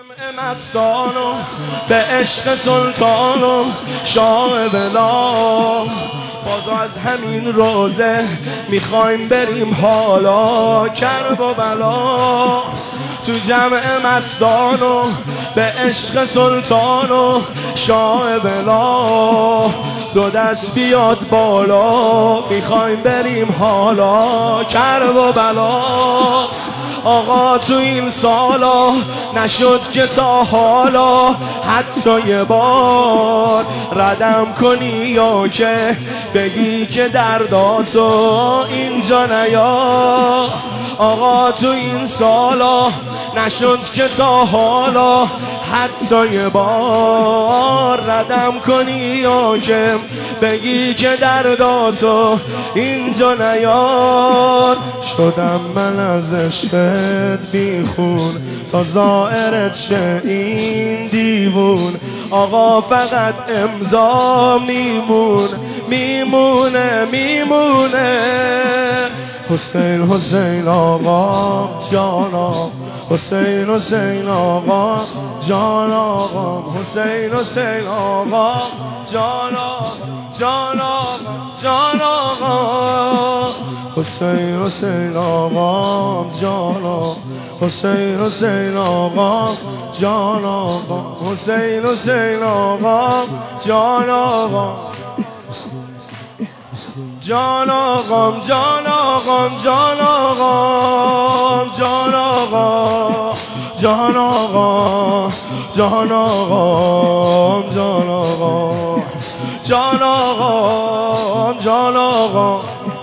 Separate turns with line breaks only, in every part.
جمع مستان و به عشق سلطان و شاه بلا، باز از همین روزه میخوایم بریم حالا کرب و بلا. تو جمع مستان و به عشق سلطان و شاه بلا، دو دست بیاد بالا میخوایم بریم حالا کرب و بلا. آقا تو این سالا نشد که تا حالا حتی یه بار ردم کنی یا که بگی که درداتو اینجا نیا. آقا تو این سالا نشد که تا حالا حتی یه بار ردم کنی یا که بگی که درداتو اینجا نیار. شدم من از عشقت بیخون تا زائرت شه این دیوون. آقا فقط امضا میمونه. حسین حسین آقا جانا، حسین حسین آقا جان آقا، حسین حسین آقا جان آقا، حسین حسین آقا جان، حسین حسین آقا جان آقا، حسین حسین آقا جان آقا، جان آقام جان آقام جان آقام جان آقام جان آقام جان آقام جان آقام جان آقام جان آقام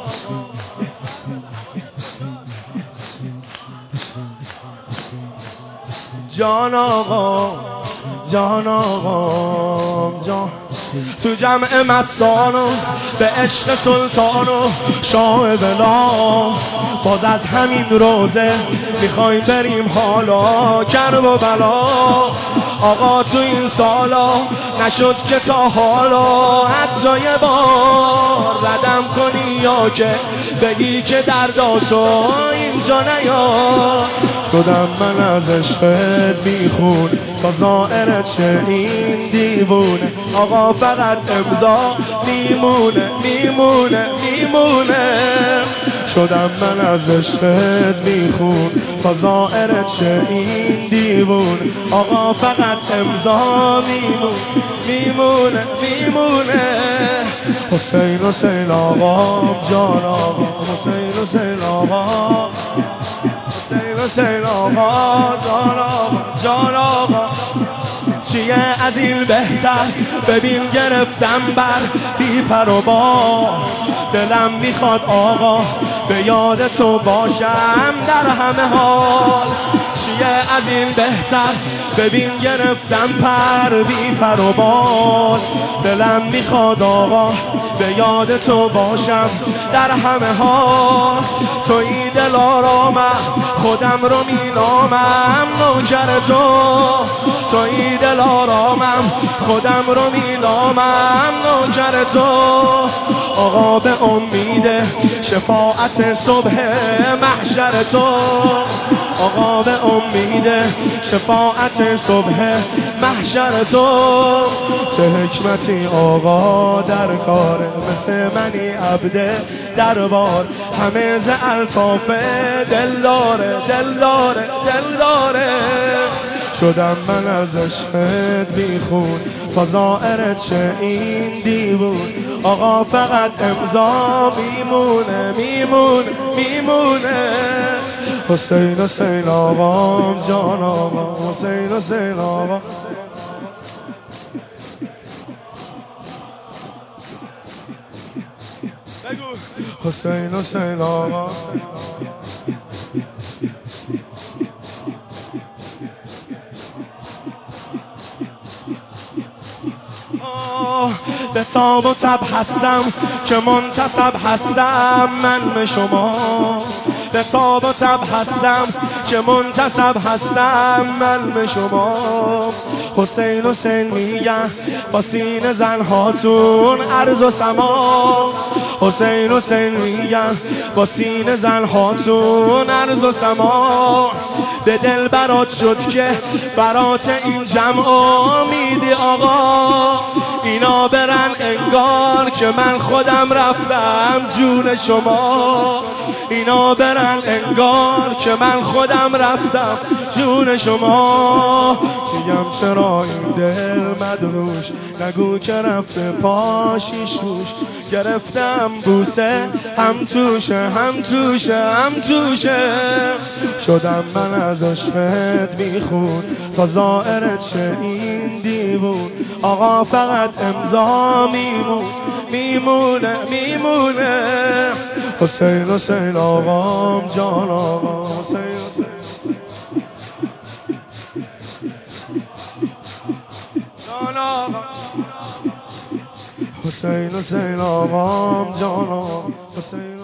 جان آقام جان آقام جان. تو جمع مستان و به عشق سلطان و شاه بلا، باز از همین روزه میخوایم بریم حالا کرب و بلا. آقا تو این سالا نشد که تا حالا حتی یه بار ردم کنی یا که بگی که درداتو اینجا نیا. شدم من از عشقت بیخون تا زائرت شه این دیوونه. آقا فقط امضا میمونه. شدم من از عشقت بیخون تا زائرت شه این دیوون. آقا فقط امضا میمونه. حسین حسین آقا جان آقا، حسین حسین آقا، حسین حسین آقا جان آقا. چیه از این بهتر ببین گرفتم بر بی پر و بال. دلم میخواد آقا به یاد تو باشم در همه حال. چیه از این بهتر ببین گرفتم پر بی پر و بال. دلم میخواد آقا به یاد تو باشم در همه حال. تویی دلارامم خودم رو مینامم نوکر تو. تویی دلارامم خودم رو مینامم نوکر تو. آقا به امید شفاعت صبح محشر تو. آقا به امید شفاعت صبح محشر تو. چه حکمتی آقا در کاره، مثل منی عبد دربار. همه ز الطاف دلداره. شدم من از عشقت بیخون تا زائرت شه این دیوون. آقا فقط امضا میمونه. حسین حسین آقا جان آقا، حسین حسین آقا، حسین حسین آقا. به تاب و تب هستم که منتصب هستم من به شما. به تاب و تب هستم که منتصب هستم من به شما. حسین حسین میگن با سینه زنهاتون عرض و سما. حسین حسین میگم با سینه زن هاتون عرض و سما به دل برات شد که برات این جمع میدی آقا اینا برن انگار که من خودم رفتم جون شما اینا برن انگار که من خودم رفتم جون شما میگم چرا این دل مدروش نگو که رفته پاشیش روش گرفتم بوسه هم توشه هم توشه هم توشه شدم من از عشقت بیخون تا ظاهرت شه این دیوون آقا فقط امضا میمونه میمونه حسین حسین آقام جان آقا حسین حسین جان آقا حسین حسین آقام جان آقا حسین